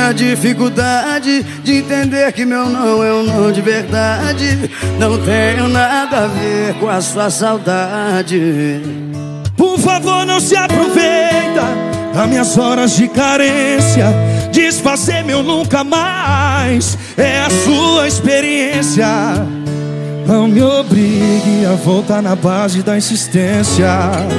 a dificuldade de entender que meu não é um não de verdade. Não tenho nada a ver com a sua saudade. Por favor, não se aproveita das minhas horas de carência. Desfazer meu nunca mais é a sua experiência. Não me obrigue a voltar na base da insistência.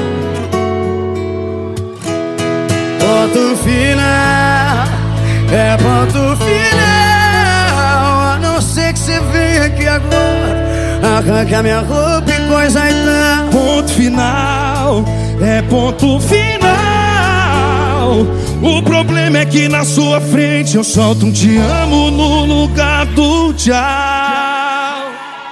Ponto final, é ponto final. A não ser que você venha aqui agora, arranque a minha roupa e coisa e tal. Ponto final, é ponto final. O problema é que na sua frente eu solto um te amo no lugar do tchau.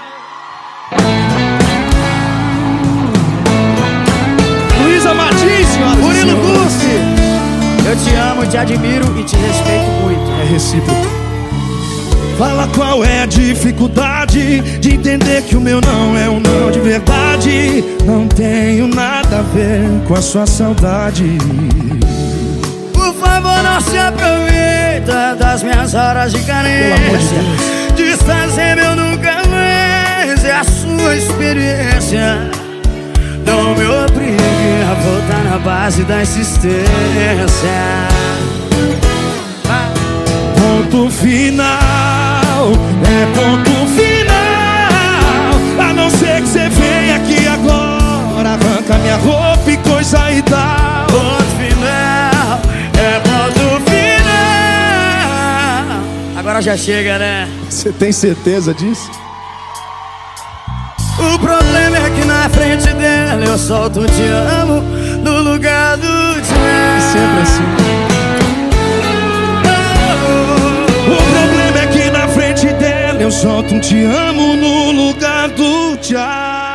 Luísa Martins, Murilo Gussi. Eu te amo, te admiro e te respeito muito. É recíproco. Fala qual é a dificuldade de entender que o meu não é um não de verdade. Não tenho nada a ver com a sua saudade. Por favor, não se aproveita das minhas horas de carência. Desfazer meu nunca mais é a sua experiência. Não me obrigue a voltar na base da insistência. Ponto final, é ponto final. A não ser que você venha aqui agora, arranca minha roupa e coisa e tal. Ponto final, é ponto final. Agora já chega, né? Você tem certeza disso? O problema é que na frente dela eu solto um te amo no lugar do tchau. Sempre assim. O problema é que na frente dela eu solto um te amo no lugar do tchau.